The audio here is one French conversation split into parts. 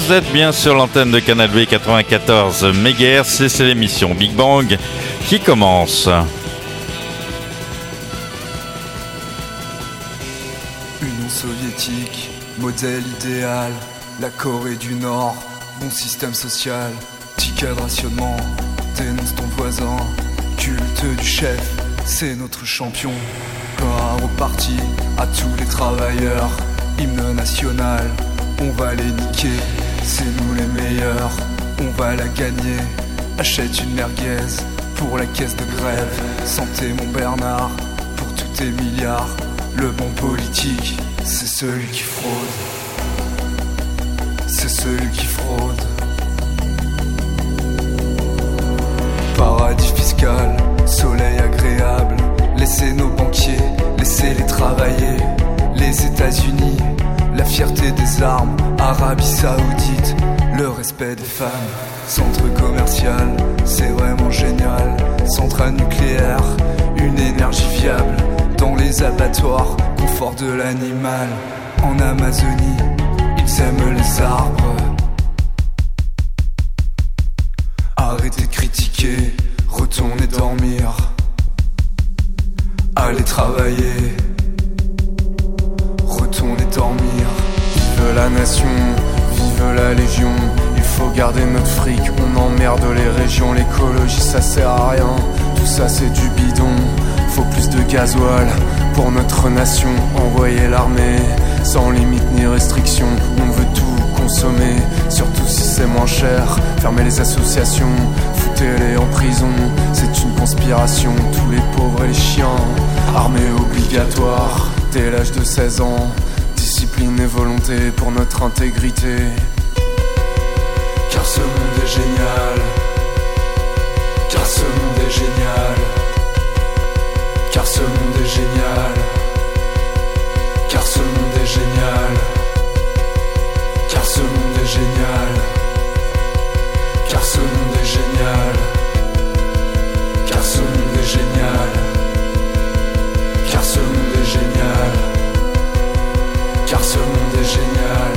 Vous êtes bien sur l'antenne de Canal V 94 MHz et c'est l'émission Big Bang qui commence. Union soviétique, modèle idéal, la Corée du Nord, bon système social, ticket de rationnement, dénonce ton voisin, culte du chef, c'est notre champion. Gloire au parti, à tous les travailleurs, hymne national, on va les niquer, c'est nous les meilleurs, on va la gagner. Achète une merguez pour la caisse de grève, santé mon Bernard, pour tous tes milliards. Le bon politique, c'est celui qui fraude, c'est celui qui fraude. Paradis fiscal, soleil agréable, laissez nos banquiers, laissez-les travailler. Les États-Unis, la fierté des armes, Arabie Saoudite, le respect des femmes. Centre commercial, c'est vraiment génial. Centrale nucléaire, une énergie viable. Dans les abattoirs, confort de l'animal. En Amazonie, ils aiment les arbres. Arrêtez de critiquer, retournez dormir. Allez travailler, retournez dormir. Vive la nation, vive la légion. Il faut garder notre fric, on emmerde les régions. L'écologie ça sert à rien, tout ça c'est du bidon. Faut plus de gasoil pour notre nation. Envoyer l'armée sans limite ni restriction. On veut tout consommer, surtout si c'est moins cher. Fermez les associations, foutez-les en prison. C'est une conspiration, tous les pauvres et les chiens. Armée obligatoire dès l'âge de 16 ans. Discipline et volonté pour notre intégrité. Car ce monde est génial. Car ce monde est génial. Car ce monde est génial. Car ce monde est génial. Car ce monde est génial. Car ce monde est génial. Car ce monde est génial. Car ce monde est génial. Car ce monde est génial.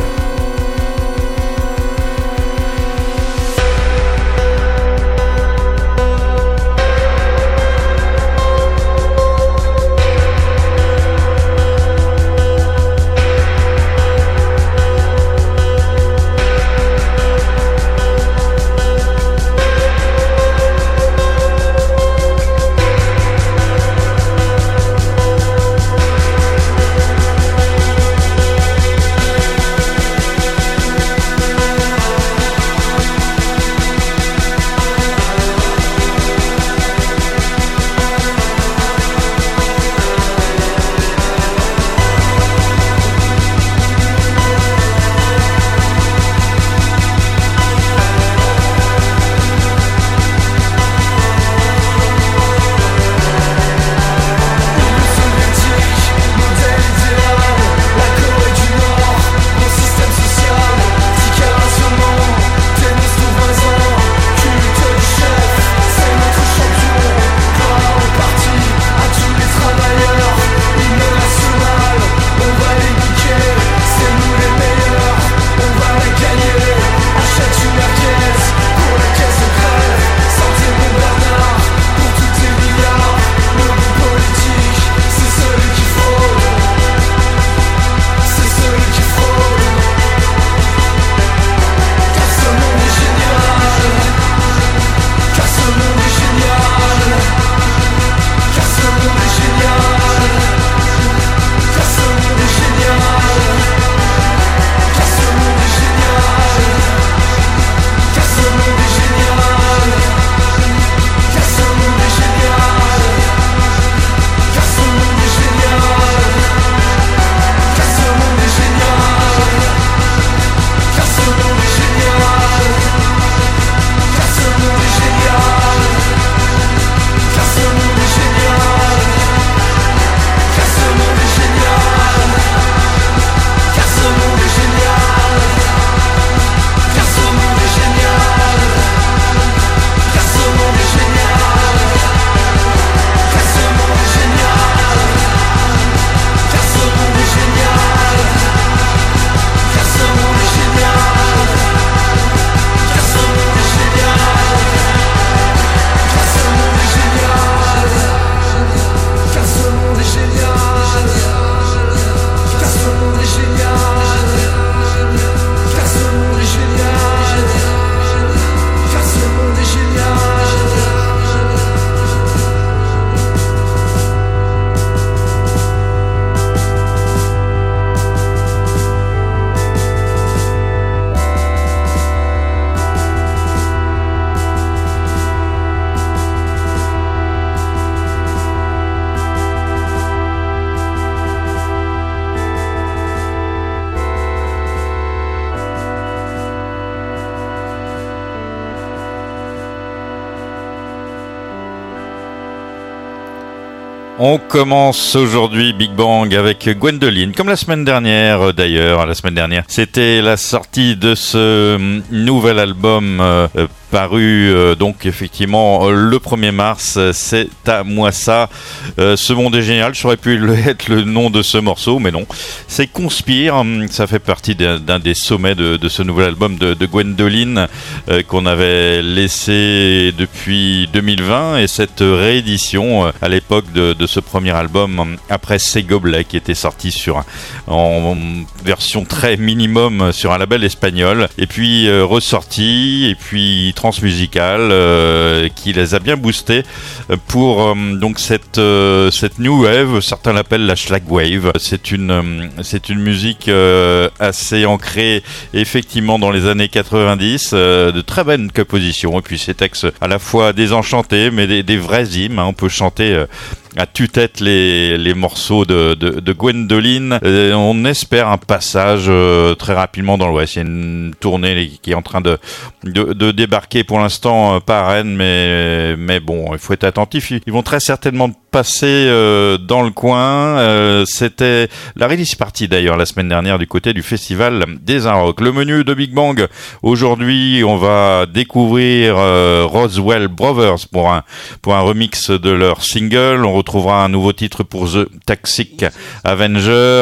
On commence aujourd'hui Big Bang avec Gwendoline, comme la semaine dernière d'ailleurs. La semaine dernière, c'était la sortie de ce nouvel album paru donc effectivement le 1er mars. C'est à moi ça. Ce monde est génial. Ça aurait pu être le nom de ce morceau, mais non. C'est Conspire. Ça fait partie d'un des sommets de ce nouvel album de Gwendoline qu'on avait laissé depuis 2020, et cette réédition à l'époque de ce premier album après Ces Gobelets, qui était sorti en version très minimum sur un label espagnol, et puis ressorti, et puis transmusical, qui les a bien boostés pour donc cette new wave. Certains l'appellent la schlag wave. C'est une musique assez ancrée effectivement dans les années 90, de très bonnes compositions, et puis ces textes à la fois désenchantés mais des vrais hymnes. On peut chanter à tue-tête les morceaux de Gwendoline. On espère un passage très rapidement dans l'Ouest. Il y a une tournée qui est en train de débarquer pour l'instant pas à Rennes, mais bon, il faut être attentif. Ils vont très certainement passer dans le coin. C'était la release party d'ailleurs la semaine dernière du côté du Festival des Inrocks. Le menu de Big Bang aujourd'hui, on va découvrir Roswell Brothers pour un remix de leur single. On retrouvera un nouveau titre pour The Toxic Avenger,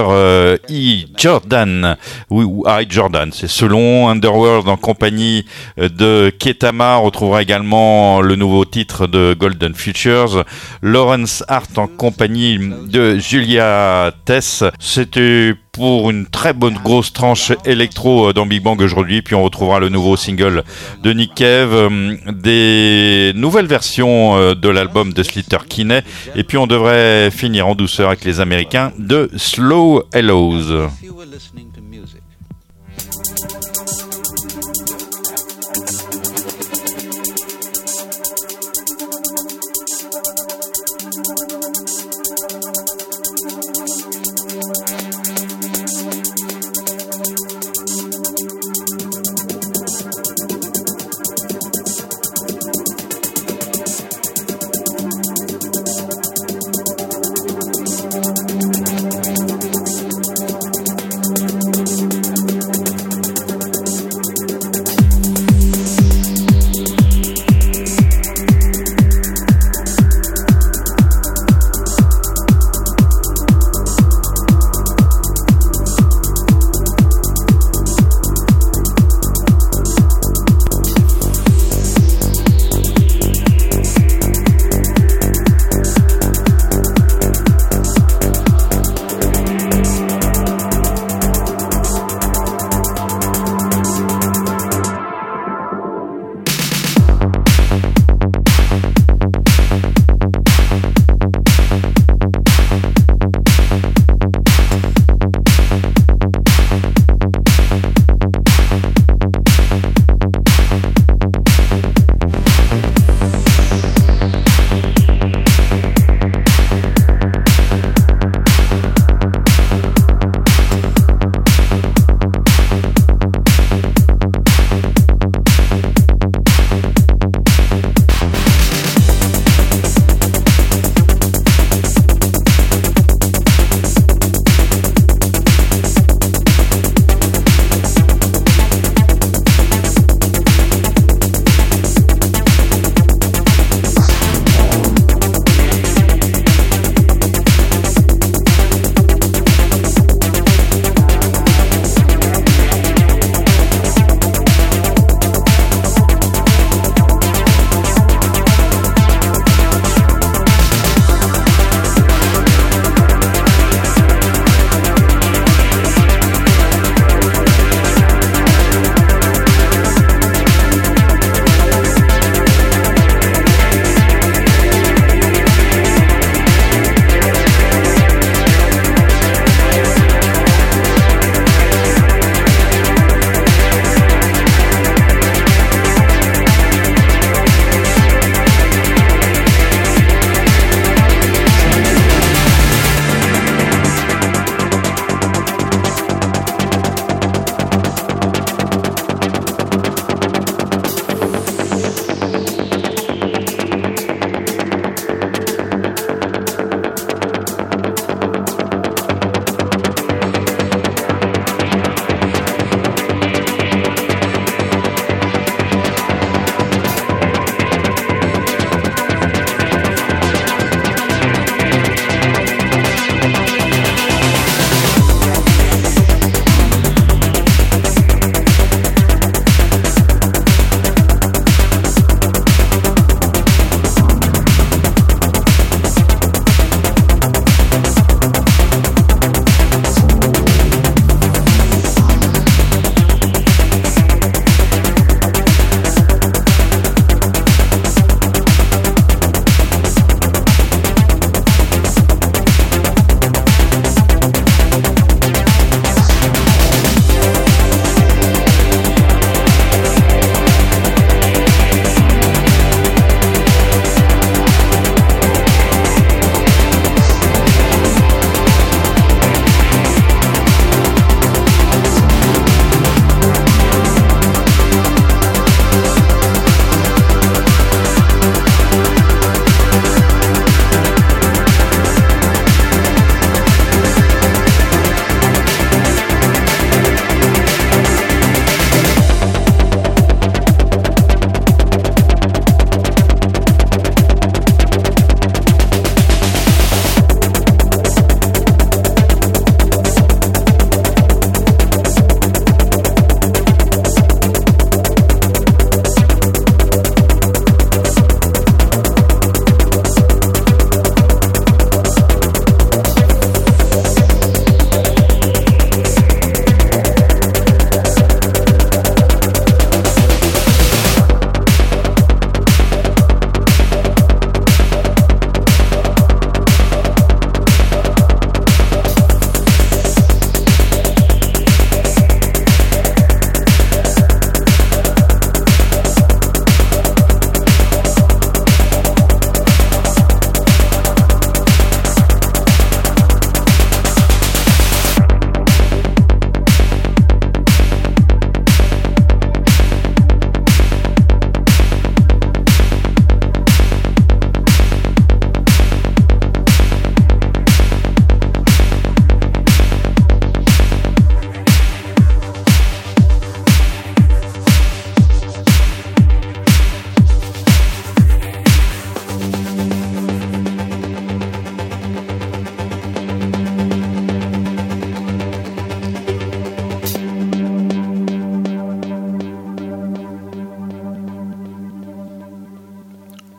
Jordan, ou I Jordan, c'est selon Underworld en compagnie de Ketama. On retrouvera également le nouveau titre de Golden Futures, Lawrence Hart en compagnie de Julia Tess. C'était pour une très bonne grosse tranche électro dans Big Bang aujourd'hui. Puis on retrouvera le nouveau single de Nick Cave, des nouvelles versions de l'album de Slater Kinney, et puis on devrait finir en douceur avec les Américains de Slow Hellos.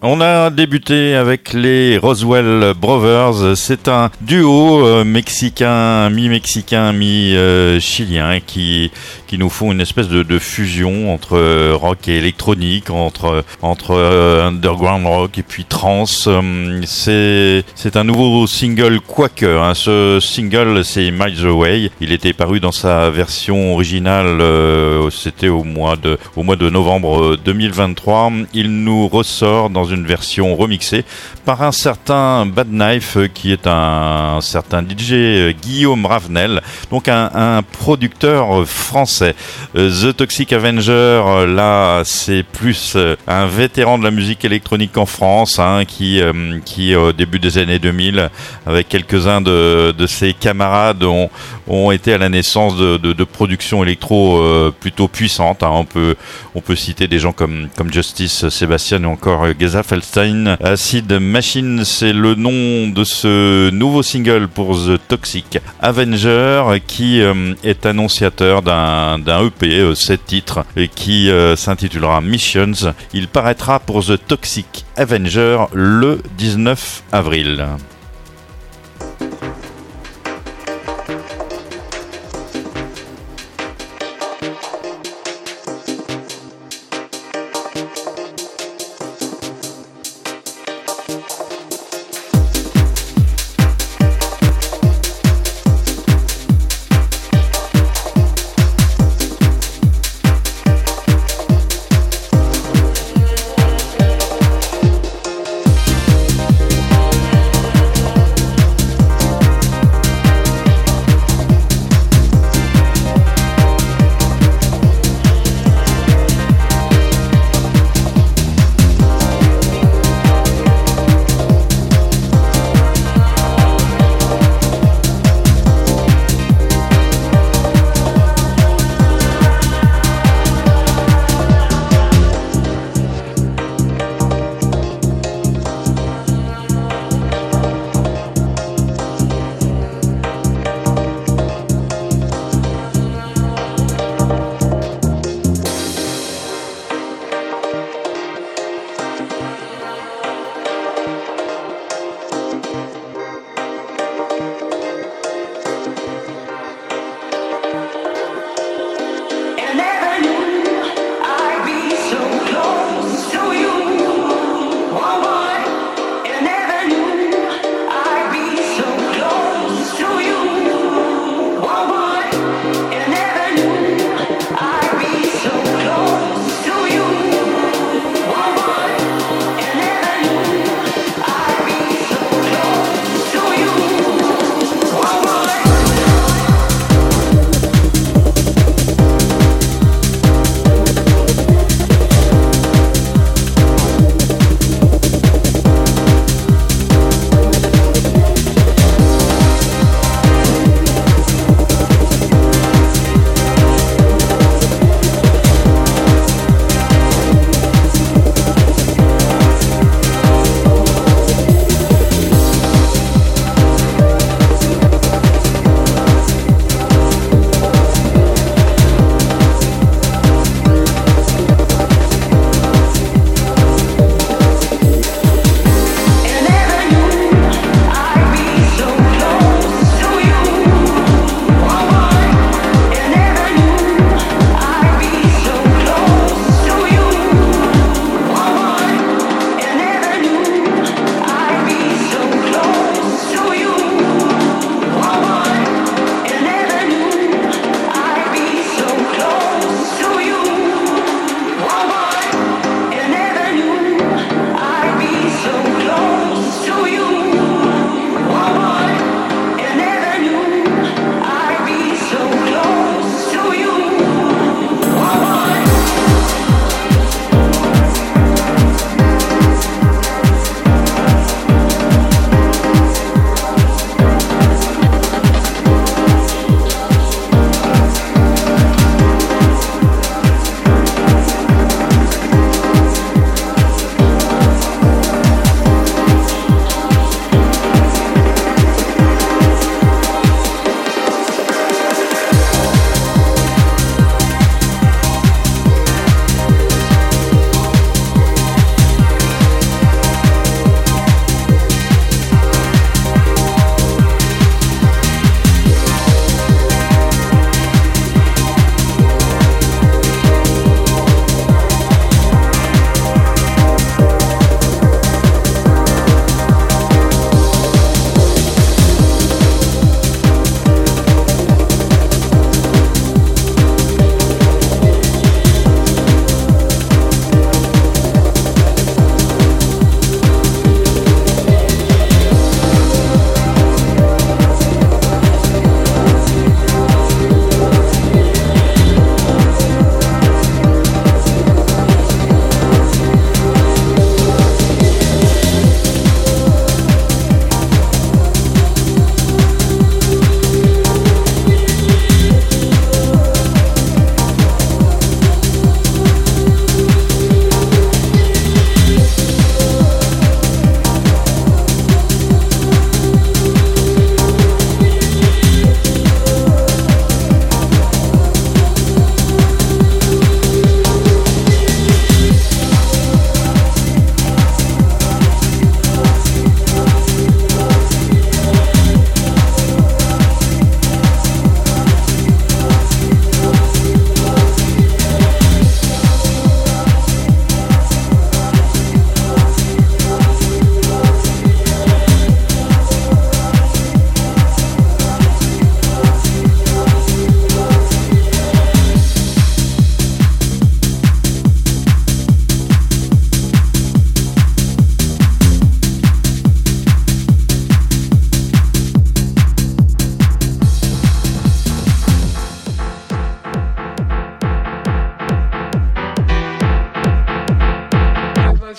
On a débuté avec les Roswell Brothers. C'est un duo mexicain, mi-chilien qui nous font une espèce de fusion entre rock et électronique, entre underground rock et puis trance. C'est un nouveau single Quaker. Hein. Ce single, c'est Miles Away. Il était paru dans sa version originale, c'était au mois de novembre 2023. Il nous ressort dans une version remixée par un certain Bad Knife, qui est un certain DJ Guillaume Ravenel, donc un producteur français. The Toxic Avenger, là, c'est plus un vétéran de la musique électronique en France, hein, qui au début des années 2000, avec quelques-uns de ses camarades, ont été à la naissance de productions électro plutôt puissantes. Hein. On peut citer des gens comme Justice, Sébastien ou encore Geza Feldstein. Acid Machine, c'est le nom de ce nouveau single pour The Toxic Avenger, qui est annonciateur d'un EP, 7 titres, et qui s'intitulera Missions. Il paraîtra pour The Toxic Avenger le 19 avril.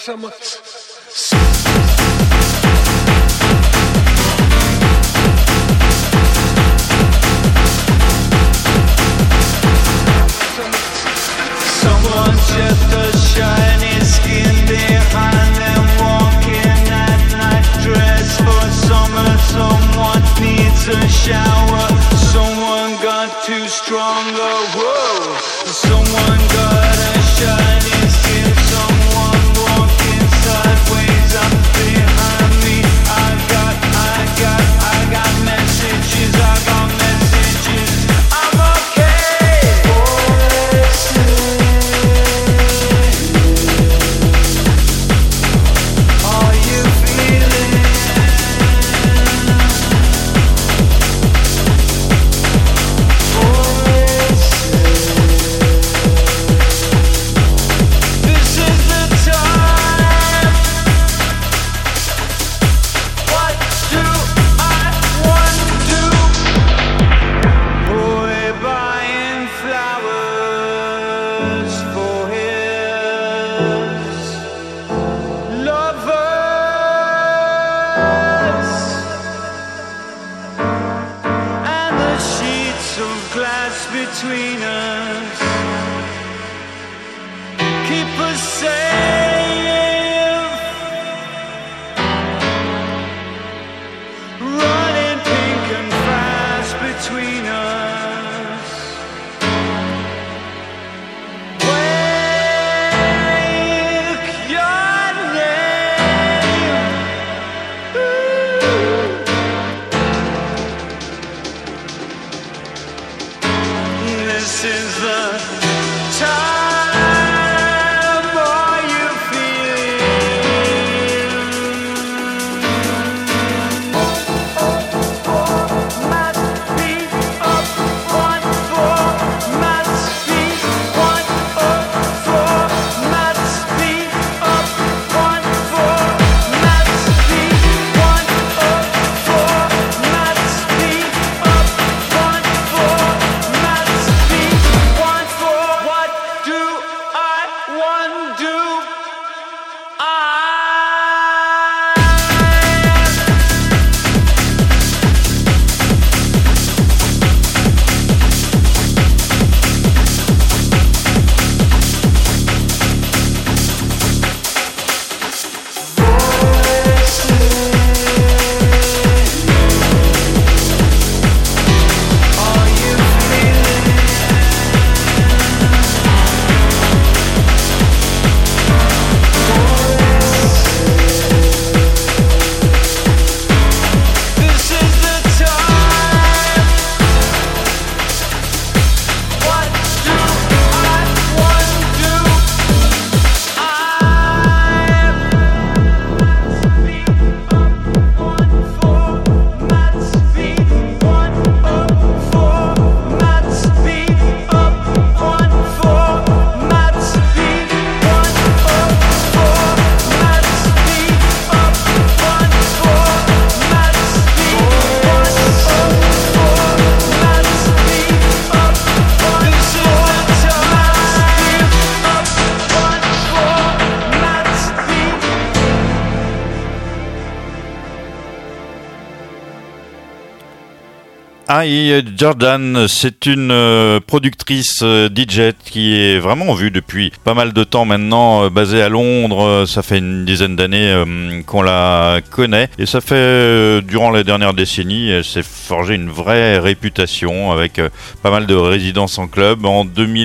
Just a shiny skin behind them, walking at night, dressed for summer. Someone needs a shower. Someone got too strong. Whoa! Someone got a shiny skin. Someone walking sideways up behind me. I got messages. I got messages. I'm okay. Between us, keep us safe, running pink and fast between us. Wake your name. This is the time. Are you feeling? Must be up 1-4. Must be 1-4. Must be up 1-4. Must be 1-4. Must be up 1-4. What do I want to do? Jordan, c'est une productrice DJ qui est vraiment en vue depuis pas mal de temps maintenant, basée à Londres. Ça fait une dizaine d'années qu'on la connaît et ça fait durant les dernières décennies, elle s'est forgée une vraie réputation avec pas mal de résidences en club. En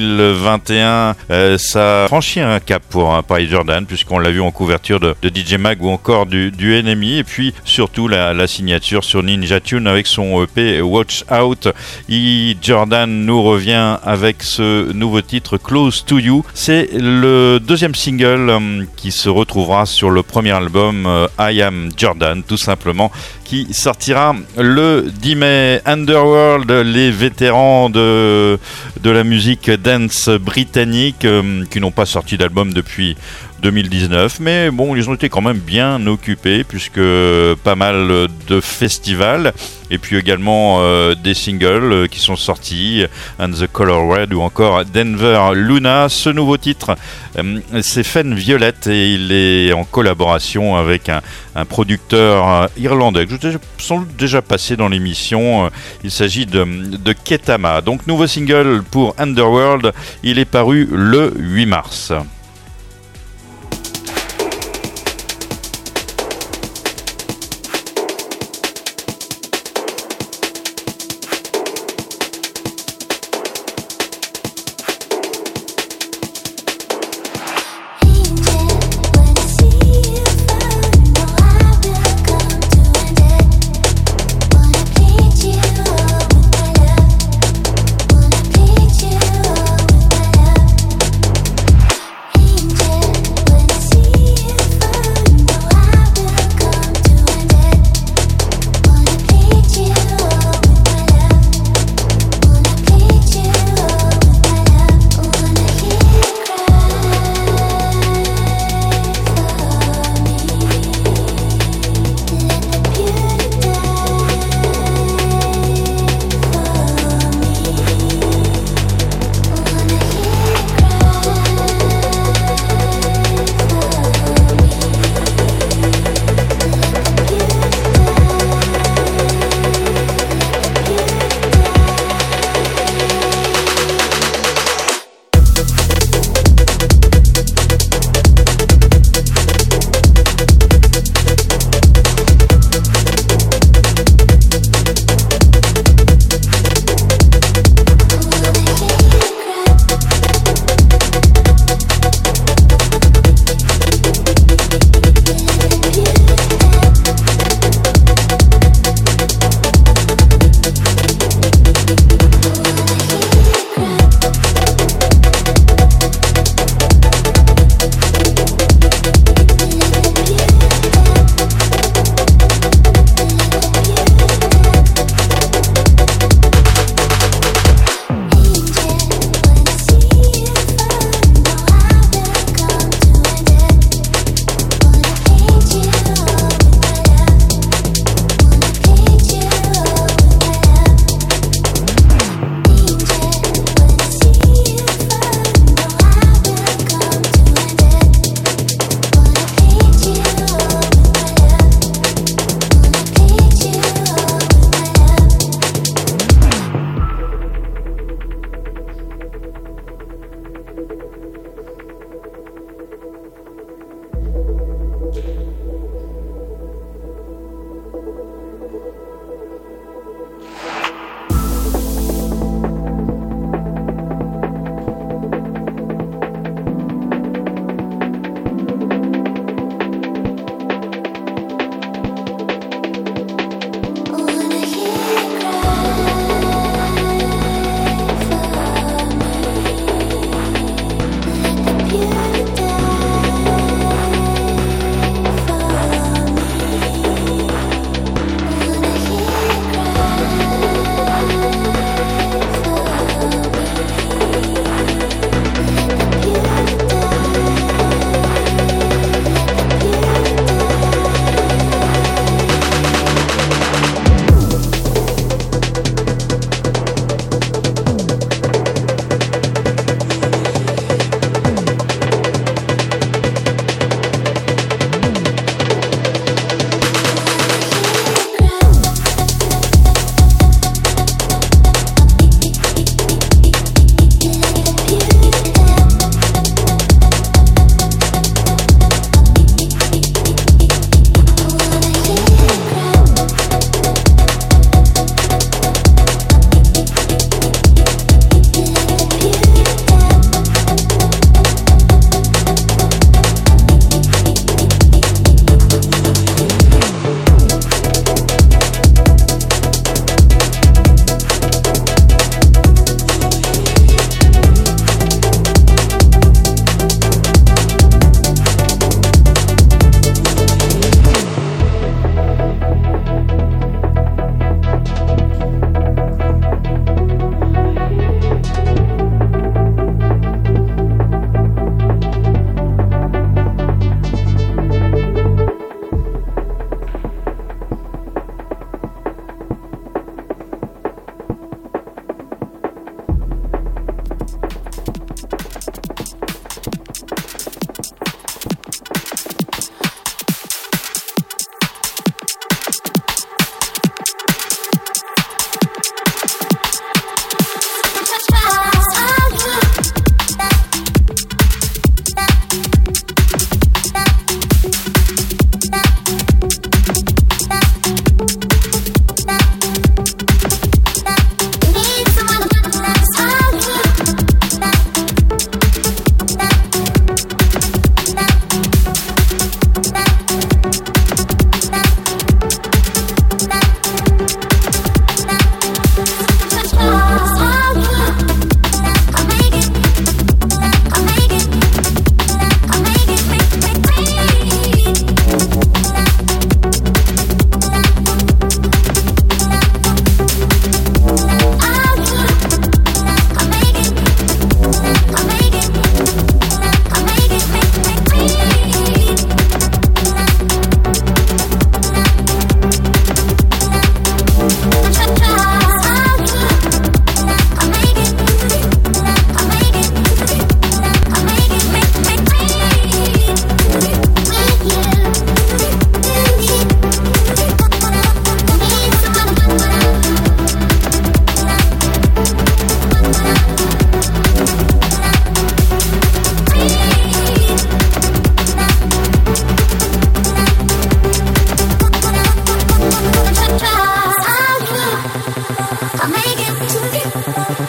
2021, ça franchit un cap pour Paris Jordan puisqu'on l'a vu en couverture de DJ Mag ou encore du NME et puis surtout la signature sur Ninja Tune avec son EP Watch Out. Jordan nous revient avec ce nouveau titre Close to You. C'est le deuxième single qui se retrouvera sur le premier album I Am Jordan, tout simplement, qui sortira le 10 mai. Underworld, les vétérans de la musique dance britannique qui n'ont pas sorti d'album depuis 2019, mais bon, ils ont été quand même bien occupés puisque pas mal de festivals et puis également des singles qui sont sortis, And the Color Red ou encore Denver Luna. Ce nouveau titre, c'est Fen Violette et il est en collaboration avec un producteur irlandais que je suis sans doute déjà passé dans l'émission. Il s'agit de Ketama. Donc nouveau single pour Underworld, il est paru le 8 mars.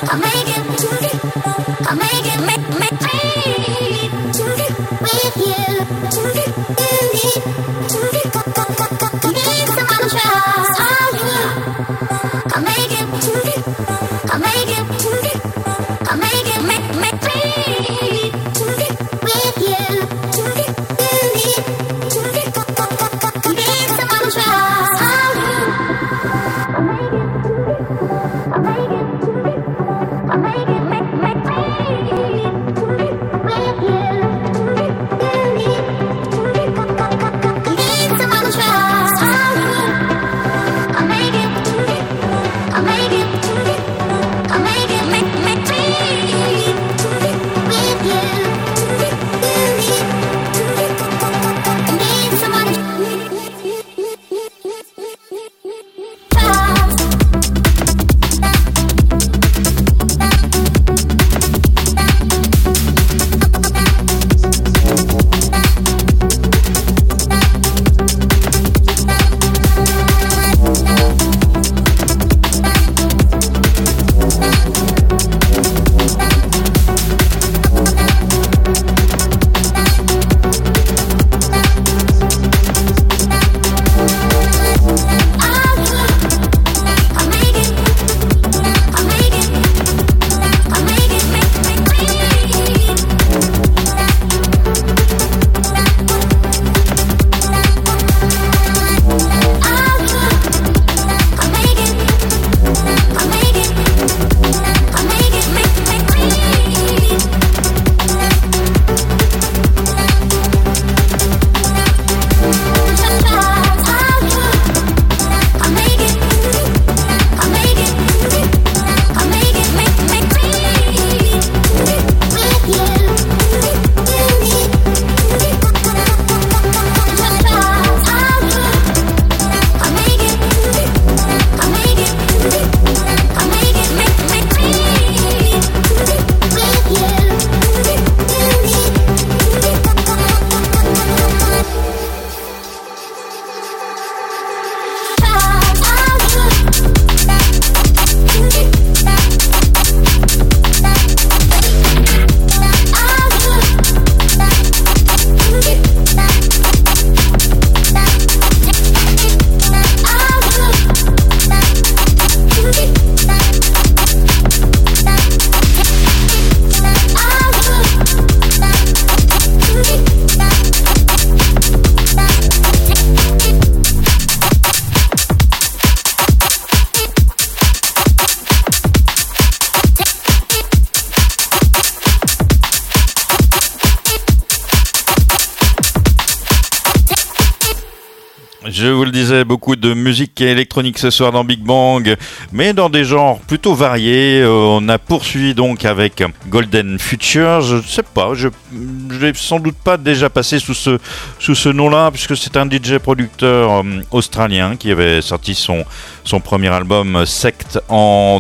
Je vous le disais, beaucoup de musique électronique ce soir dans Big Bang, mais dans des genres plutôt variés. On a poursuivi donc avec Golden Future. Je ne sais pas, je l'ai sans doute pas déjà passé sous ce nom-là, puisque c'est un DJ producteur australien qui avait sorti son premier album Sect en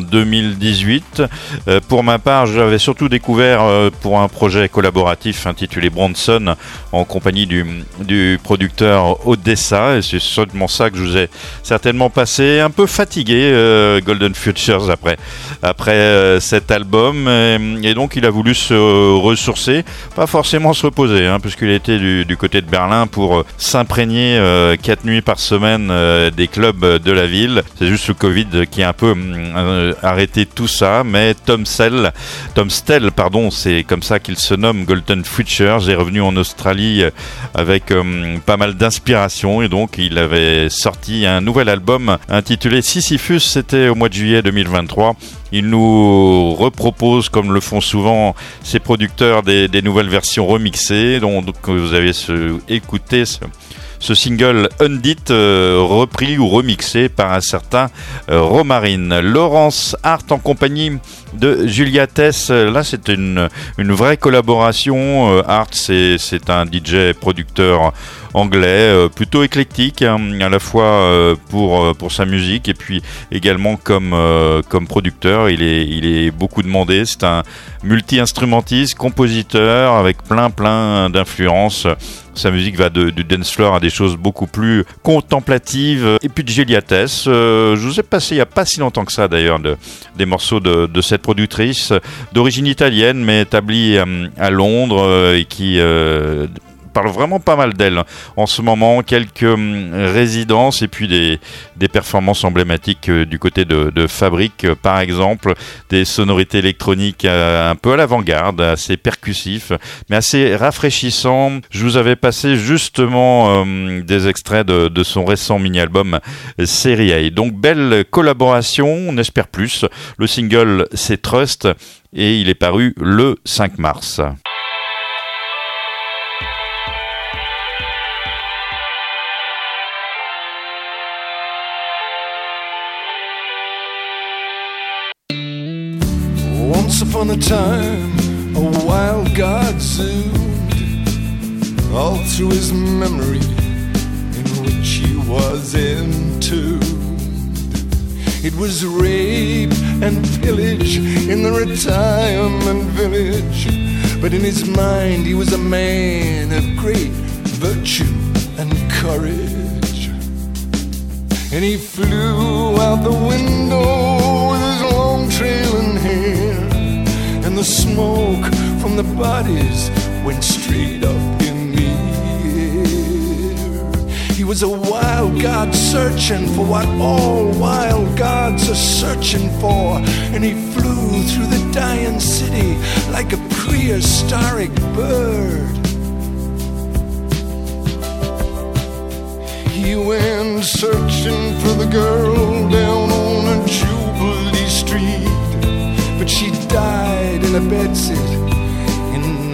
2018. Pour ma part, je l'avais surtout découvert pour un projet collaboratif intitulé Bronson en compagnie du producteur Odessa, et c'est seulement ça que je vous ai certainement passé. Un peu fatigué, Golden Futures, après cet album, et donc il a voulu se ressourcer, pas forcément se reposer, puisqu'il était du côté de Berlin pour s'imprégner 4 nuits par semaine des clubs de la ville. C'est juste le Covid qui a un peu arrêté tout ça, mais Tom Stell, c'est comme ça qu'il se nomme, Golden Futures, est revenu en Australie avec pas mal d'inspiration, et donc il avait sorti un nouvel album intitulé Sisyphus, c'était au mois de juillet 2023. Il nous repropose, comme le font souvent ses producteurs, des nouvelles versions remixées, donc vous avez écouté ce single Undit, repris ou remixé par un certain Romarine. Laurence Hart en compagnie de Julia Tess. Là, c'est une vraie collaboration. Hart, c'est un DJ producteur anglais, plutôt éclectique, hein, à la fois pour sa musique et puis également comme producteur. Il est beaucoup demandé. C'est un multi-instrumentiste, compositeur avec plein d'influences. Sa musique va du dance floor à des choses beaucoup plus contemplatives et puis de délicatesse. Je vous ai passé il n'y a pas si longtemps que ça d'ailleurs des morceaux de cette productrice d'origine italienne mais établie à Londres et qui parle vraiment pas mal d'elle en ce moment, quelques résidences et puis des performances emblématiques du côté de Fabrique par exemple, des sonorités électroniques un peu à l'avant-garde, assez percussifs mais assez rafraîchissants. Je vous avais passé justement des extraits de son récent mini-album Série A. Donc belle collaboration, on espère plus. Le single c'est Trust et il est paru le 5 mars. Once upon a time, a wild god zoomed all through his memory, in which he was entombed. It was rape and pillage in the retirement village, but in his mind he was a man of great virtue and courage. And he flew out the window with his long trailing hair, and the smoke from the bodies went straight up in the air. He was a wild god searching for what all wild gods are searching for, and he flew through the dying city like a prehistoric bird. He went searching for the girl down on a Jubilee Street, but she died in a bedsit in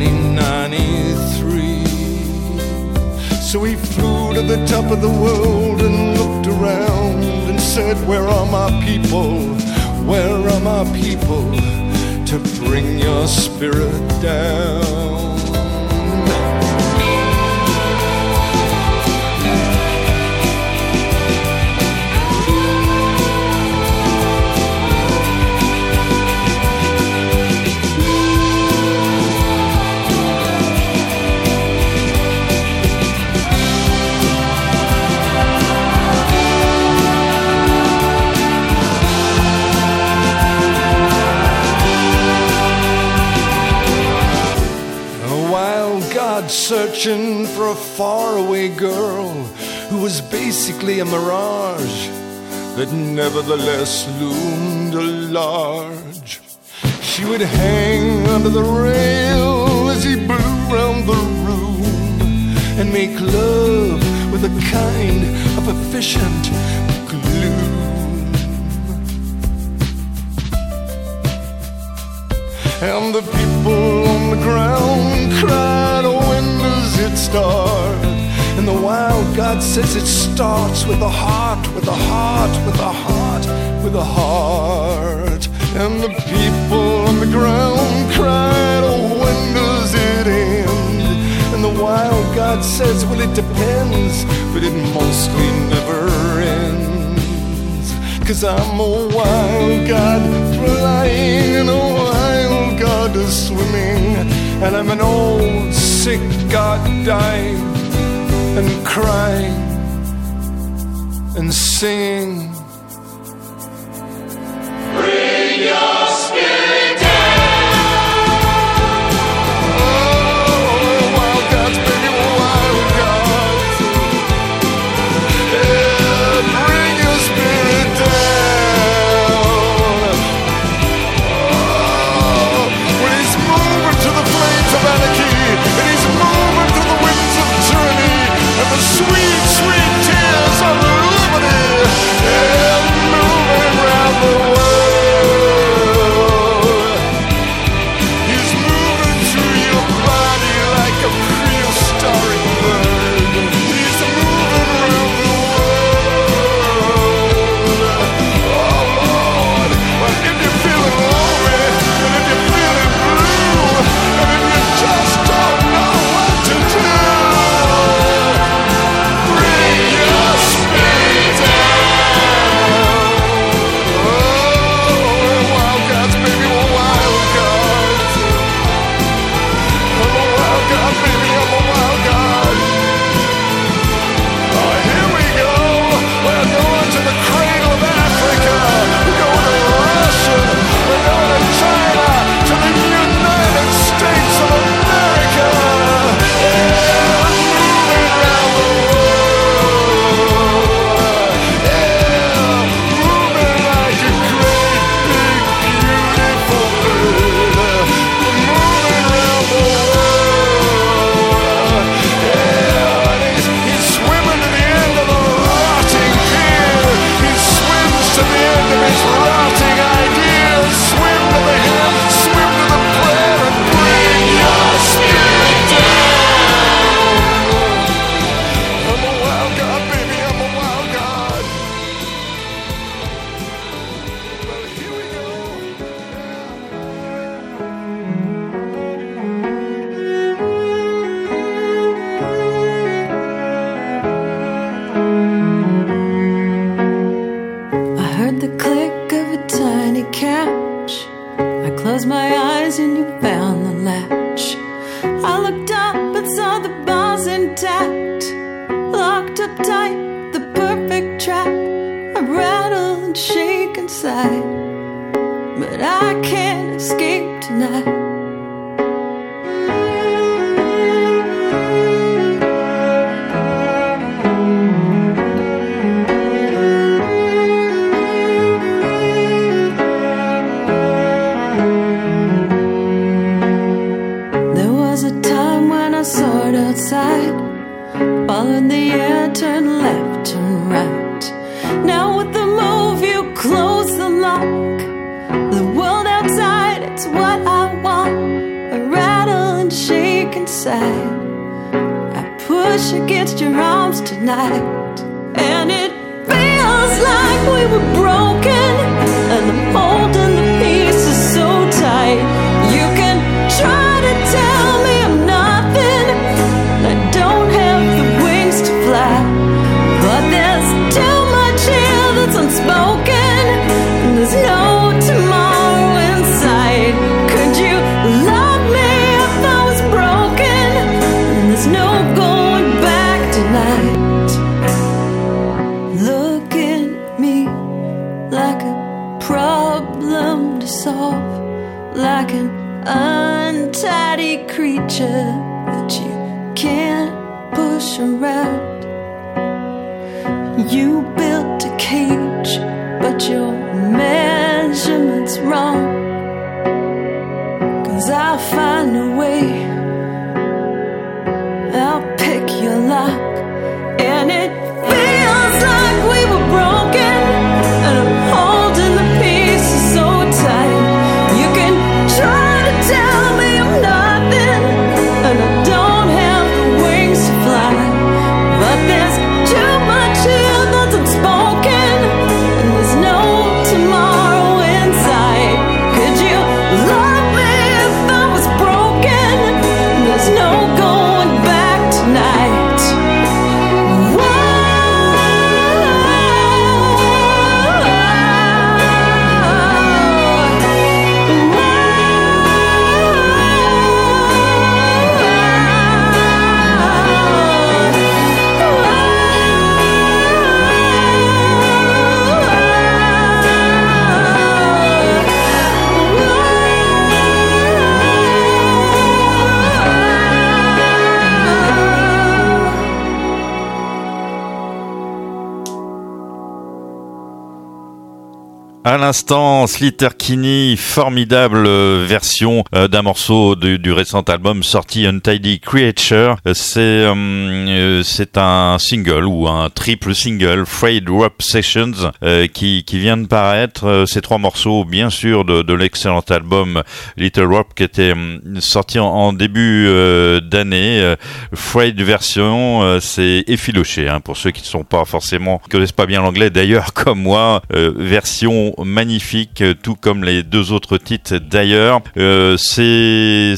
1993. So he flew to the top of the world and looked around and said, where are my people? Where are my people to bring your spirit down? Searching for a faraway girl who was basically a mirage that nevertheless loomed large. She would hang under the rail as he blew round the room and make love with a kind of efficient gloom. And the people on the ground cried, oh, when does it start? And the wild god says it starts with a heart, with a heart, with a heart, with a heart. And the people on the ground cried, oh, when does it end? And the wild god says, well, it depends, but it mostly never ends. 'Cause I'm a wild god flying and a wild god swimming, and I'm an old sick god dying and crying and singing. Bring your spirit down. Oh, wild gods, baby, wild gods. Yeah, bring your spirit down. Oh, when he's moving to the flames of anarchy, and he's moving to the winds of tyranny, and the sweet, sweet tears of liberty. Yeah. Closed my eyes and you found the latch. I looked up and saw the bars intact, locked up tight, the perfect trap. I rattle and shake inside, but I can't escape tonight. Soared outside, followed the air, turned left, turned right. Now with the move you close the lock. The world outside, it's what I want. I rattle and shake inside. I push against your arms tonight, and it feels like we were broken, and I'm holding the pieces so tight. You can try to tell me I'm nothing, I don't have the wings to fly, but there's too much here that's unspoken, and there's no tomorrow inside. Could you love me if I was broken? And there's no going back tonight. Look at me like a problem to solve, like an untidy creature that you can't push around. You built a cage, but your measurement's wrong. 'Cause I'll find a way, I'll pick your lock, and it feels like we were broken, and I'm holding the pieces so tight. You can try to tell me I'm nothing, and I don't have the wings to fly, but there's too much here that's unspoken, and there's no tomorrow inside. Could you love me if I was broken? There's no going back tonight. À l'instant, Sleater-Kinney, formidable version d'un morceau du récent album sorti Untidy Creature. C'est un single ou un triple single, Frayed Rope Sessions, qui vient de paraître. Ces trois morceaux, bien sûr, de l'excellent album Little Rope qui était sorti en début d'année. Frayed version, c'est effiloché, hein, pour ceux qui ne sont pas forcément, qui connaissent pas bien l'anglais d'ailleurs, comme moi. Version magnifique, tout comme les deux autres titres d'ailleurs. Cette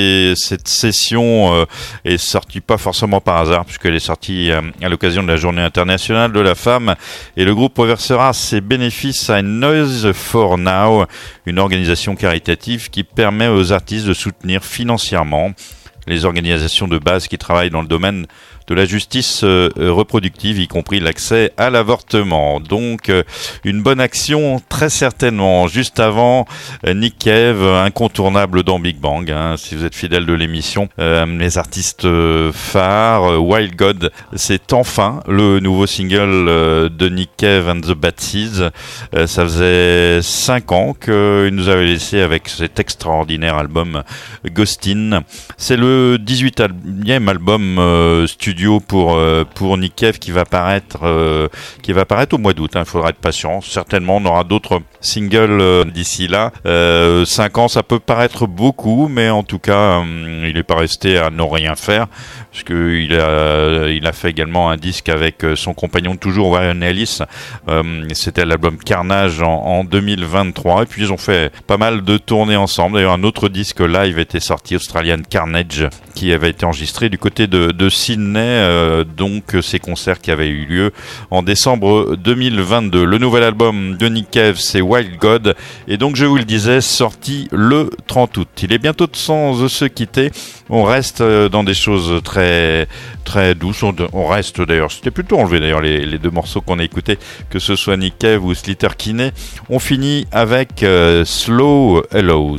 session est sortie pas forcément par hasard, puisqu'elle est sortie à l'occasion de la Journée internationale de la femme, et le groupe reversera ses bénéfices à Noise for Now, une organisation caritative qui permet aux artistes de soutenir financièrement les organisations de base qui travaillent dans le domaine de la justice reproductive, y compris l'accès à l'avortement. Donc une bonne action très certainement. Juste avant, Nick Cave, incontournable dans Big Bang, hein, si vous êtes fidèle de l'émission. Les artistes phares, Wild God, c'est enfin le nouveau single de Nick Cave and the Bad Seeds. Ça faisait 5 ans qu'il nous avait laissé avec cet extraordinaire album Ghostin. C'est le 18e album studio pour Nick Cave qui va paraître au mois d'août. Il faudra être patient. Certainement, on aura d'autres singles d'ici là. 5 ans, ça peut paraître beaucoup, mais en tout cas, il n'est pas resté à ne rien faire, puisqu'il a fait également un disque avec son compagnon de toujours, Warren Ellis. C'était l'album Carnage en 2023. Et puis, ils ont fait pas mal de tournées ensemble. D'ailleurs, un autre disque live était sorti, Australian Carnage, qui avait été enregistré du côté de Sydney donc ces concerts qui avaient eu lieu en décembre 2022. Le nouvel album de Nick Cave, c'est Wild God, et donc je vous le disais, sorti le 30 août. Il est bientôt temps de se quitter. On reste dans des choses très très douces. On reste d'ailleurs, c'était plutôt enlevé d'ailleurs les deux morceaux qu'on a écoutés, que ce soit Nick Cave ou Slater Kinney. On finit avec Slow Hellos.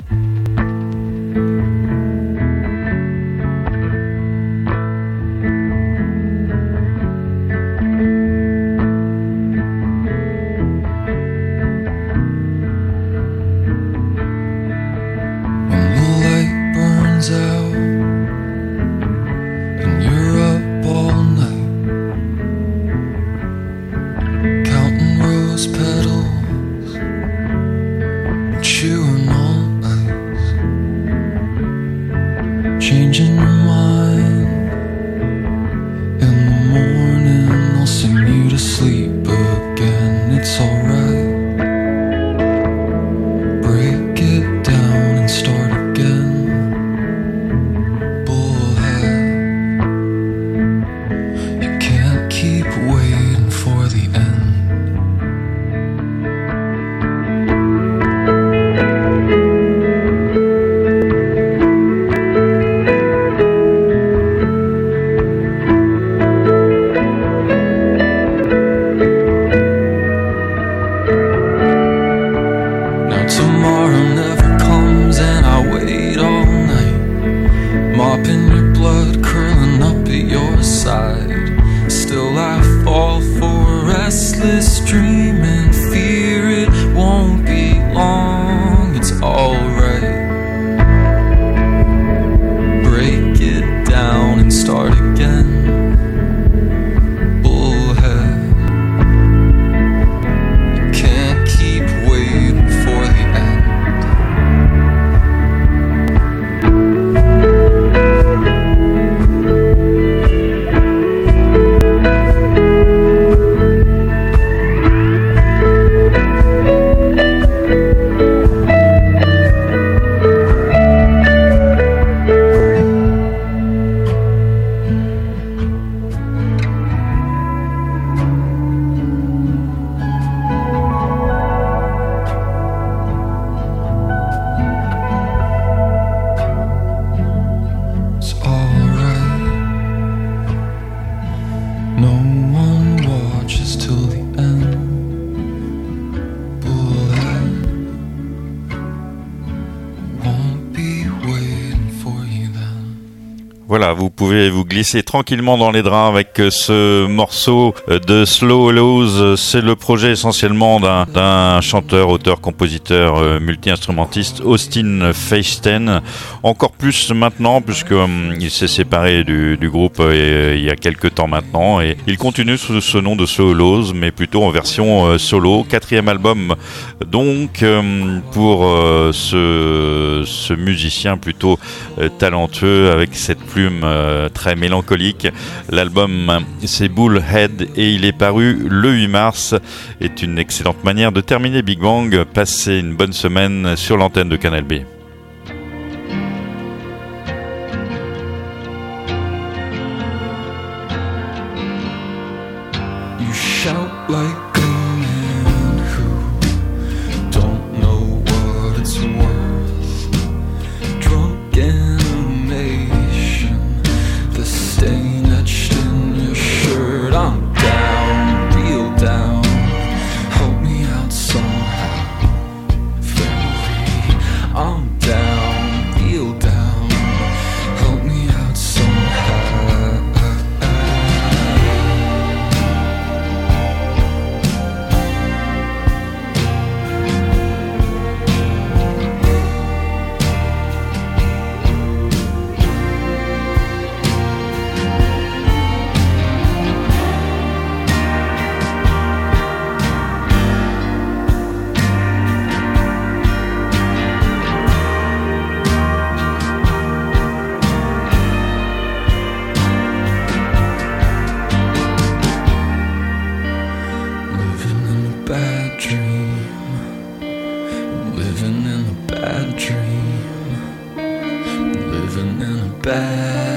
Voilà, vous pouvez vous glisser tranquillement dans les draps avec ce morceau de Slow Hellos. C'est le projet essentiellement d'un chanteur, auteur, compositeur, multi-instrumentiste, Austin Feisten. Encore plus maintenant, puisqu'il s'est séparé du groupe il y a quelques temps maintenant. Et il continue sous ce nom de Slow Hellos, mais plutôt en version solo. 4e album, donc, pour ce musicien plutôt talentueux avec cette plume très mélancolique. L'album, c'est Bullhead et il est paru le 8 mars. Est une excellente manière de terminer Big Bang. Passez une bonne semaine sur l'antenne de Canal B. You shout like a man who don't know what it's worth. Drunk animation, the stain etched in your shirt. I'm down, real down. Help me out somehow, family. I'm down, real down. Help me out somehow. Bad dream, living in a bad dream, living in a bad